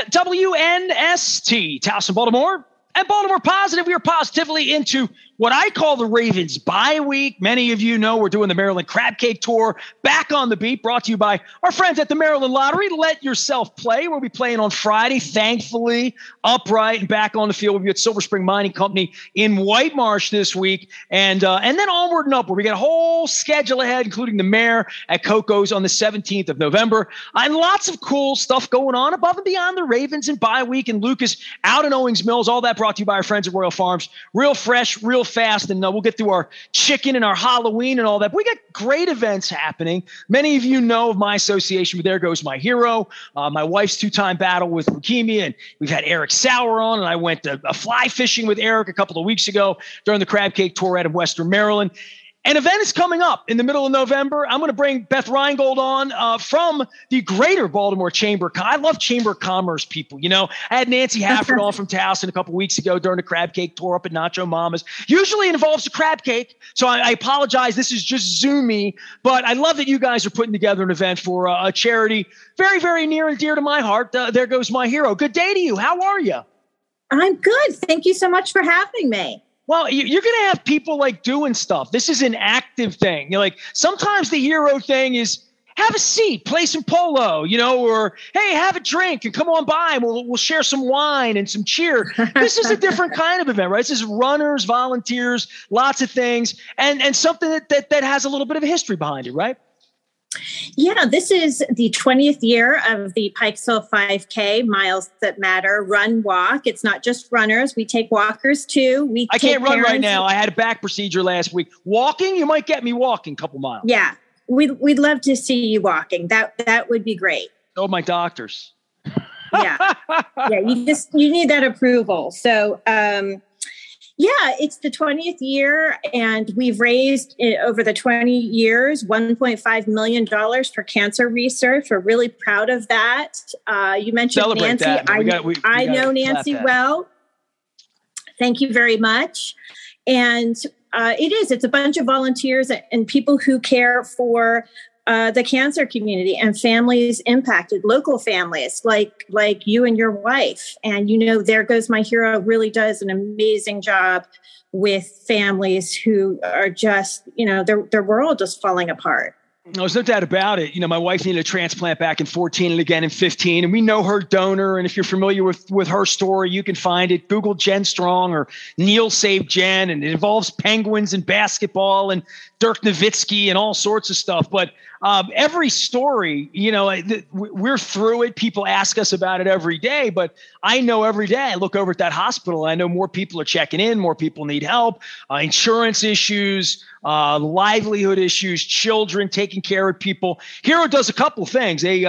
WNST, Towson, Baltimore. And Baltimore Positive, we are positively into what I call the Ravens bye week. Many of you know we're doing the Maryland Crab Cake Tour, back on the beat, brought to you by our friends at the Maryland Lottery. Let yourself play. We'll be playing on Friday, thankfully, upright and back on the field. We'll be at Silver Spring Mining Company in White Marsh this week. And then onward and upward. We got a whole schedule ahead, including the Mare at Coco's on the 17th of November. And lots of cool stuff going on above and beyond the Ravens and bye week. And Lucas out in Owings Mills, all that brought to you by our friends at Royal Farms. Real fresh, real fast, and we'll get through our chicken and our Halloween and all that. But we got great events happening. Many of you know of my association with There Goes My Hero, my wife's two-time battle with leukemia, and we've had Eric Sauer on, and I went to fly fishing with Eric a couple of weeks ago during the Crab Cake Tour out of Western Maryland. An event is coming up in the middle of November. I'm going to bring Beth Reingold on from the Greater Baltimore Chamber. I love Chamber of Commerce people. You know, I had Nancy Hafford on from Towson a couple weeks ago during the Crab Cake Tour up at Nacho Mama's. Usually it involves a crab cake, so I apologize. This is just Zoomy, but I love that you guys are putting together an event for a charity very, very near and dear to my heart. There Goes My Hero. Good day to you. How are you? I'm good. Thank you so much for having me. Well, you're going to have people like doing stuff. This is an active thing. You're like, sometimes the hero thing is have a seat, play some polo, you know, or, hey, have a drink and come on by and we'll share some wine and some cheer. This is a different kind of event, right? This is runners, volunteers, lots of things, and something that has a little bit of a history behind it, right? Yeah, this is the 20th year of the Pikesville 5K, Miles That Matter, Run Walk. It's not just runners. We take walkers too. I can't run right now. I had a back procedure last week. Walking, you might get me walking a couple miles. Yeah, we'd love to see you walking. That would be great. Oh, my doctors. Yeah. You need that approval. So, yeah, it's the 20th year, and we've raised over the 20 years $1.5 million for cancer research. We're really proud of that. You mentioned Celebrate Nancy. That. I know Nancy well. Thank you very much. And it's a bunch of volunteers and people who care for the cancer community and families impacted, local families like you and your wife. And, you know, There Goes My Hero really does an amazing job with families who are just, you know, their world just falling apart. There's no doubt about it. You know, my wife needed a transplant back in 2014 and again in 2015, and we know her donor. And if you're familiar with her story, you can find it. Google Jen Strong or Neil Save Jen, and it involves Penguins and basketball and Dirk Nowitzki and all sorts of stuff. But every story, you know, we're through it. People ask us about it every day, but I know every day I look over at that hospital. I know more people are checking in, more people need help, insurance issues, livelihood issues, children, taking care of people. Hero does a couple of things. They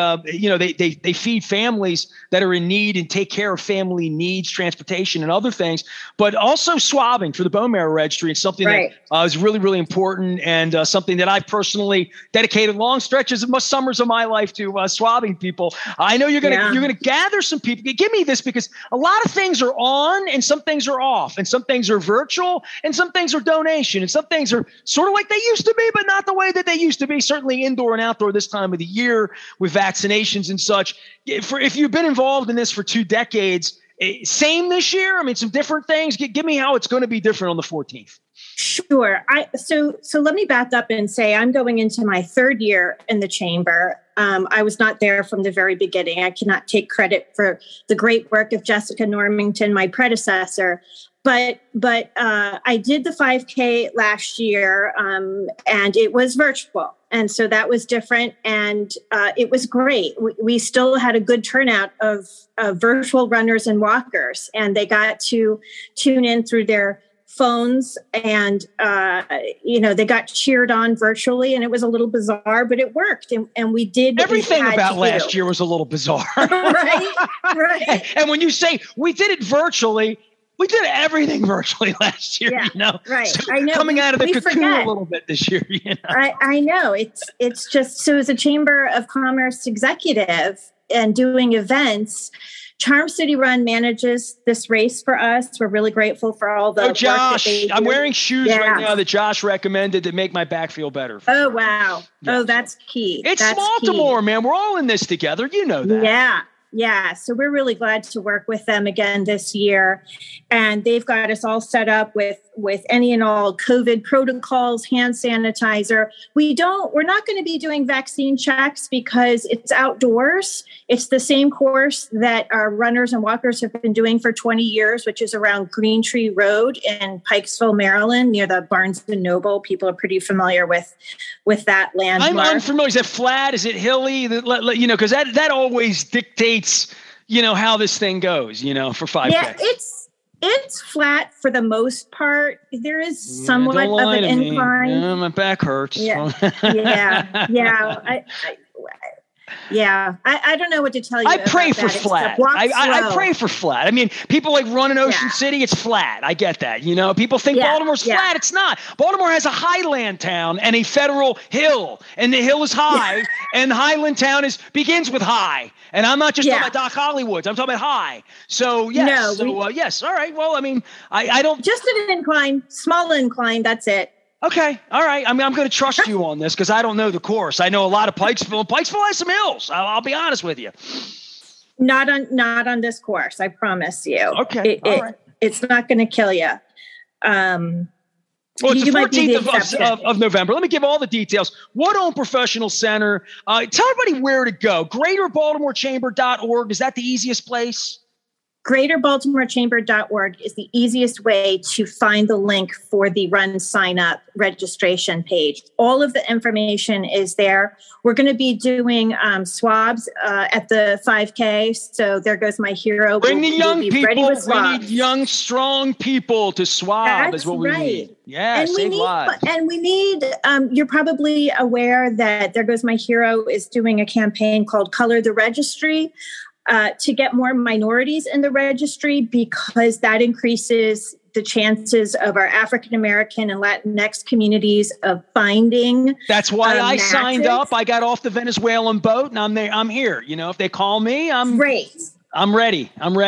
feed families that are in need and take care of family needs, transportation and other things, but also swabbing for the bone marrow registry. It's something that is really, really important, and something that I personally dedicated long stretches of most summers of my life to swabbing people. I know you're gonna gather some people. Give me this, because a lot of things are on and some things are off, and some things are virtual and some things are donation, and some things are sort of like they used to be, but not the way that they used to be, certainly indoor and outdoor this time of the year with vaccinations and such. If you've been involved in this for 2 decades, same this year? I mean, some different things. Give me how it's going to be different on the 14th. Sure. So let me back up and say I'm going into my 3rd year in the chamber. I was not there from the very beginning. I cannot take credit for the great work of Jessica Normington, my predecessor. But I did the 5K last year, and it was virtual. And so that was different. And it was great. We still had a good turnout of virtual runners and walkers, and they got to tune in through their phones, and they got cheered on virtually, and it was a little bizarre, but it worked, and we did everything about last year was a little bizarre. right. And when you say we did it virtually, we did everything virtually last year. Yeah, you know, right? So I know. Coming out of the cocoon forget a little bit this year. You know? I know. It's just so as a Chamber of Commerce executive and doing events, Charm City Run manages this race for us. We're really grateful for all the work Josh, that they do. I'm wearing shoes right now that Josh recommended to make my back feel better. Oh, wow. Yeah. Oh, that's key. It's Baltimore, man. We're all in this together. You know that. Yeah. So we're really glad to work with them again this year. And they've got us all set up with any and all COVID protocols, hand sanitizer. We're not going to be doing vaccine checks because it's outdoors. It's the same course that our runners and walkers have been doing for 20 years, which is around Green Tree Road in Pikesville, Maryland, near the Barnes and Noble. People are pretty familiar with that landmark. I'm unfamiliar. Is it flat? Is it hilly? Because that always dictates, how this thing goes, for 5K. Yeah, it's flat for the most part. There is somewhat of an incline. My back hurts. Yeah. I don't know what to tell you. I pray for flat. I pray for flat. I mean, people like run in Ocean City. It's flat. I get that. People think Baltimore's flat. It's not. Baltimore has a highland town and a federal hill, and the hill is high, and Highland Town begins with high. And I'm not just talking about Doc Hollywoods. I'm talking about high. So yes. Yes. All right. Well, I mean, I don't just an incline, small incline. That's it. Okay. All right. I mean, I'm going to trust you on this because I don't know the course. I know a lot of Pikesville. Pikesville has some hills. I'll be honest with you. Not on this course. I promise you. Okay. All right. It's not going to kill you. Well, it's the 14th of November. Let me give all the details. Wood Home Professional Center. Tell everybody where to go. GreaterBaltimoreChamber.org. Is that the easiest place? GreaterBaltimoreChamber.org is the easiest way to find the link for the run sign up registration page. All of the information is there. We're going to be doing swabs at the 5K. So there goes my hero. Bring the young people. We need young, strong people to swab. That's what we need. Yeah, and save lives. And we need, you're probably aware that There Goes My Hero is doing a campaign called Color the Registry. To get more minorities in the registry because that increases the chances of our African American and Latinx communities of finding. That's why I signed up. I got off the Venezuelan boat and I'm there. I'm here. If they call me, I'm great. I'm ready.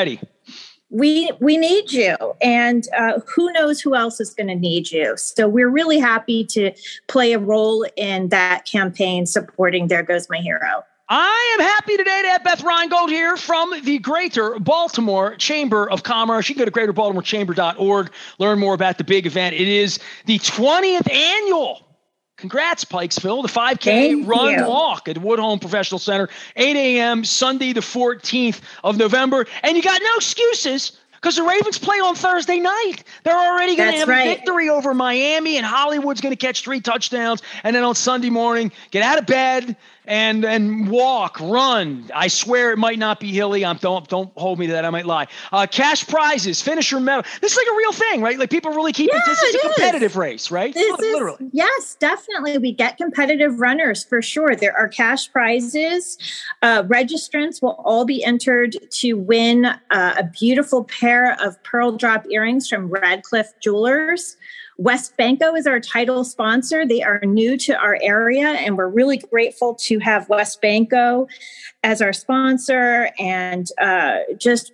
We need you, and who knows who else is going to need you. So we're really happy to play a role in that campaign supporting There Goes My Hero. I am happy today to have Beth Reingold here from the Greater Baltimore Chamber of Commerce. You can go to greaterbaltimorechamber.org, learn more about the big event. It is the 20th annual. Congrats, Pikesville. The 5K run walk at Wood Home Professional Center, 8 a.m. Sunday, the 14th of November. And you got no excuses because the Ravens play on Thursday night. They're already going to have a victory over Miami, and Hollywood's going to catch 3 touchdowns. And then on Sunday morning, get out of bed and walk, run. I swear it might not be hilly. Don't hold me to that. I might lie. Cash prizes, finisher medal. This is like a real thing, right? Like people really keep it. This is a competitive race, right? Literally. Yes, definitely. We get competitive runners for sure. There are cash prizes. Registrants will all be entered to win a beautiful pair of pearl drop earrings from Radcliffe Jewelers. West Banco is our title sponsor. They are new to our area, and we're really grateful to have West Banco as our sponsor and just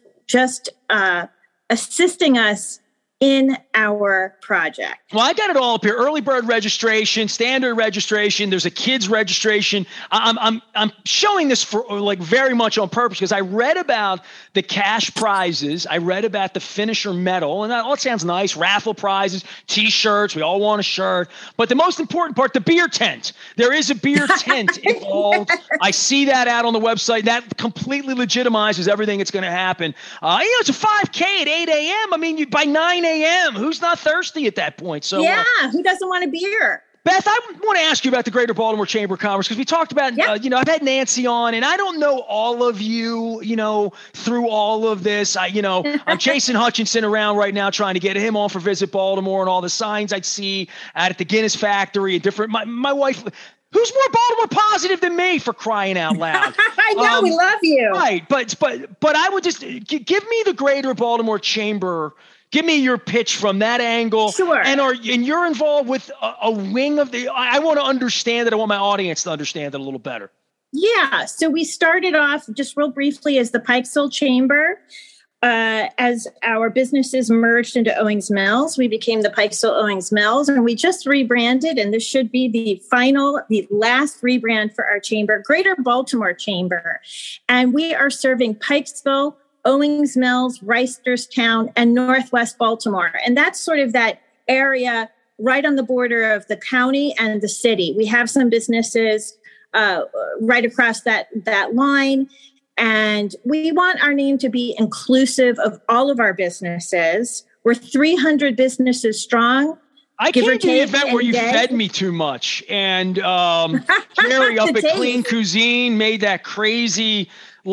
assisting us in our project. Well, I got it all up here. Early bird registration, standard registration. There's a kids registration. I'm showing this for very much on purpose because I read about the cash prizes. I read about the finisher medal, and that all sounds nice. Raffle prizes, T-shirts. We all want a shirt. But the most important part, the beer tent. There is a beer tent involved. I see that out on the website. That completely legitimizes everything that's going to happen. It's a 5K at 8 a.m. I mean, by 9 a.m., who's not thirsty at that point? So who doesn't want a beer? Beth, I want to ask you about the Greater Baltimore Chamber of Commerce because we talked about, I've had Nancy on, and I don't know all of you, through all of this. I'm chasing Hutchinson around right now trying to get him on for Visit Baltimore and all the signs I'd see out at the Guinness factory and different. My wife. Who's more Baltimore positive than me, for crying out loud? I know, we love you. Right, but I would just give me the Greater Baltimore Chamber. Give me your pitch from that angle. Sure. And you're involved with a wing of the. I want to understand it. I want my audience to understand it a little better. Yeah. So we started off just real briefly as the Pikesville Chamber. as our businesses merged into Owings Mills, we became the Pikesville Owings Mills, and we just rebranded, and this should be the last rebrand for our chamber, Greater Baltimore Chamber. And we are serving Pikesville, Owings Mills, Reisterstown, and Northwest Baltimore. And that's sort of that area right on the border of the county and the city. We have some businesses right across that line. And we want our name to be inclusive of all of our businesses. We're 300 businesses strong. I came to the event where you fed me too much. And Jerry up at Clean Cuisine made that crazy,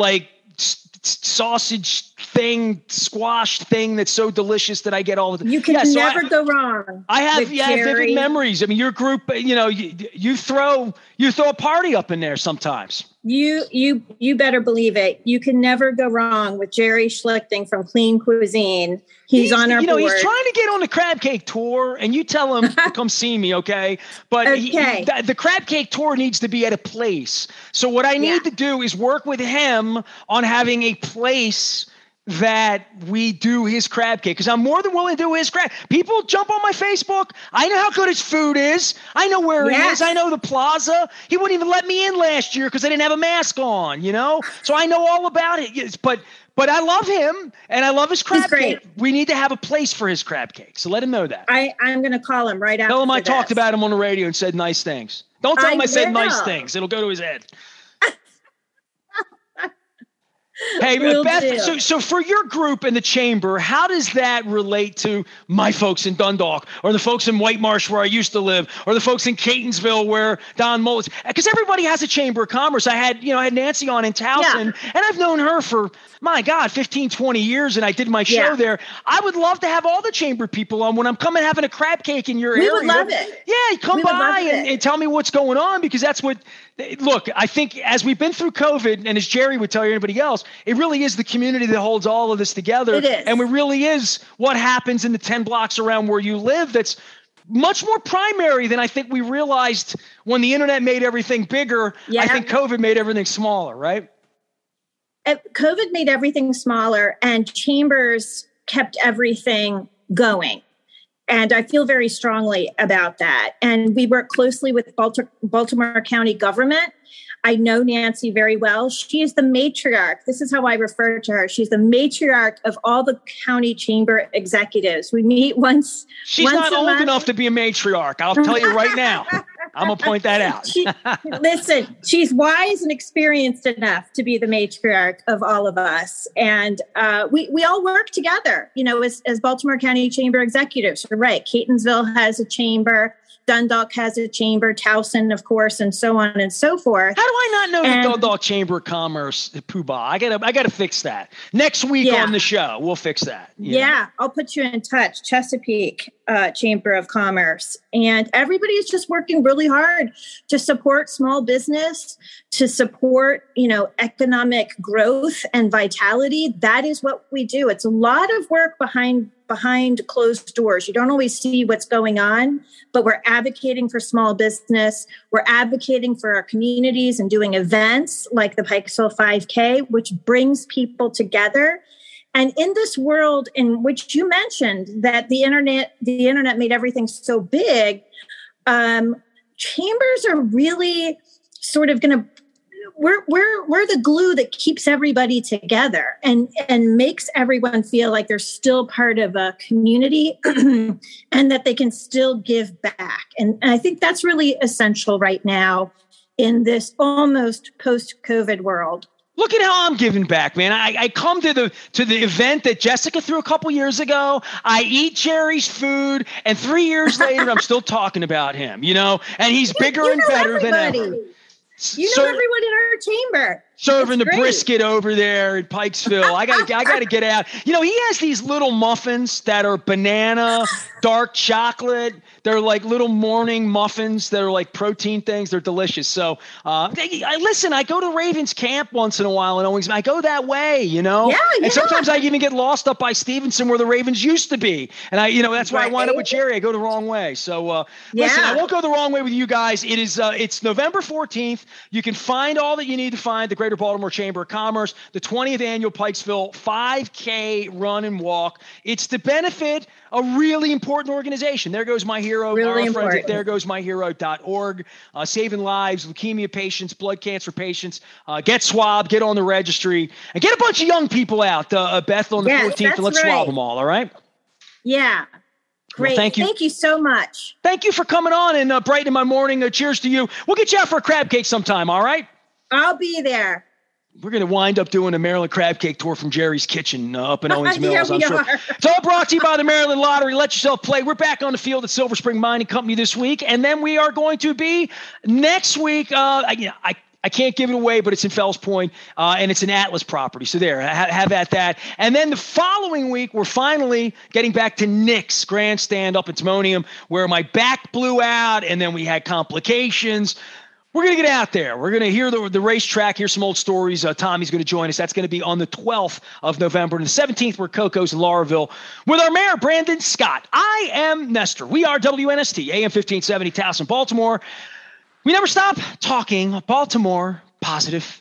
sausage thing, squash thing that's so delicious that I get all the time. You can never go wrong. I have vivid memories. I mean, your group, you throw a party up in there sometimes. You better believe it. You can never go wrong with Jerry Schlichting from Clean Cuisine. He's on our board. He's trying to get on the crab cake tour, and you tell him to come see me, okay? But the crab cake tour needs to be at a place. So what I need to do is work with him on having a place that we do his crab cake, because I'm more than willing to do his crab. People jump on my Facebook. I know how good his food is. I know where he is. I know the plaza. He wouldn't even let me in last year because I didn't have a mask on, So I know all about it. But I love him, and I love his crab cake. We need to have a place for his crab cake. So let him know that. I'm going to call him right after. Tell him I talked about him on the radio and said nice things. Don't tell him I said nice things. It'll go to his head. Hey, Beth, so for your group in the chamber, how does that relate to my folks in Dundalk, or the folks in White Marsh where I used to live, or the folks in Catonsville where Don Mullins? Because everybody has a chamber of commerce. I had Nancy on in Towson, and I've known her for, my God, 15, 20 years, and I did my show there. I would love to have all the chamber people on when I'm coming having a crab cake in your area. We would love it. Yeah, come by and tell me what's going on, because that's what – look, I think as we've been through COVID, and as Jerry would tell you, anybody else, it really is the community that holds all of this together. It is. And it really is what happens in the 10 blocks around where you live that's much more primary than I think we realized when the internet made everything bigger. Yeah. I think COVID made everything smaller, right? COVID made everything smaller, and chambers kept everything going. And I feel very strongly about that. And we work closely with Baltimore County government. I know Nancy very well. She is the matriarch. This is how I refer to her. She's the matriarch of all the county chamber executives. We meet once. She's not old enough to be a matriarch. I'll tell you right now. I'm going to point that out. Listen, she's wise and experienced enough to be the matriarch of all of us. And we all work together, as Baltimore County Chamber executives. You're right. Catonsville has a chamber. Dundalk has a chamber, Towson, of course, and so on and so forth. How do I not know the Dundalk Chamber of Commerce, Poobah? I gotta fix that. Next week on the show, we'll fix that. I'll put you in touch. Chesapeake Chamber of Commerce. And everybody is just working really hard to support small business, to support, economic growth and vitality. That is what we do. It's a lot of work behind closed doors. You don't always see what's going on, but we're advocating for small business. We're advocating for our communities and doing events like the Pikesville 5K, which brings people together. And in this world in which you mentioned that the internet made everything so big, chambers are really sort of going to we're the glue that keeps everybody together and makes everyone feel like they're still part of a community and that they can still give back. And I think that's really essential right now in this almost post-COVID world. Look at how I'm giving back, man. I come to the event that Jessica threw a couple years ago. I eat Jerry's food, and 3 years later, I'm still talking about him, and he's bigger and better than ever. You know everyone in our chamber. Serving the brisket over there at Pikesville. I gotta get out. He has these little muffins that are banana, dark chocolate. They're like little morning muffins that are like protein things. They're delicious. So listen, I go to Ravens camp once in a while, and I go that way, you know? Yeah. And sometimes I even get lost up by Stevenson where the Ravens used to be. And that's why I wind up with Jerry. I go the wrong way. So listen, I won't go the wrong way with you guys. It's November 14th. You can find all that you need to find the Greater Baltimore Chamber of Commerce, the 20th annual Pikesville 5K run and walk. It's to benefit a really important organization. There goes my hero. Really our friends at important. theregoesmyhero.org, saving lives, leukemia patients, blood cancer patients. Get swabbed, get on the registry, and get a bunch of young people out, Beth, on the 14th, and let's swab them all right? Yeah. Great. Well, thank you so much. Thank you for coming on and brightening my morning. Cheers to you. We'll get you out for a crab cake sometime, all right? I'll be there. We're going to wind up doing a Maryland crab cake tour from Jerry's Kitchen up in Owings Mills, I'm sure. It's all brought to you by the Maryland Lottery. Let yourself play. We're back on the field at Silver Spring Mining Company this week, and then we are going to be next week. I can't give it away, but it's in Fells Point, and it's an Atlas property. So there, have at that. And then the following week, we're finally getting back to Nick's Grandstand up in Timonium, where my back blew out, and then we had complications. We're going to get out there. We're going to hear the racetrack, hear some old stories. Tommy's going to join us. That's going to be on the 12th of November. And the 17th, we're Coco's in Lauraville with our mayor, Brandon Scott. I am Nestor. We are WNST, AM 1570, Towson, Baltimore. We never stop talking Baltimore positive.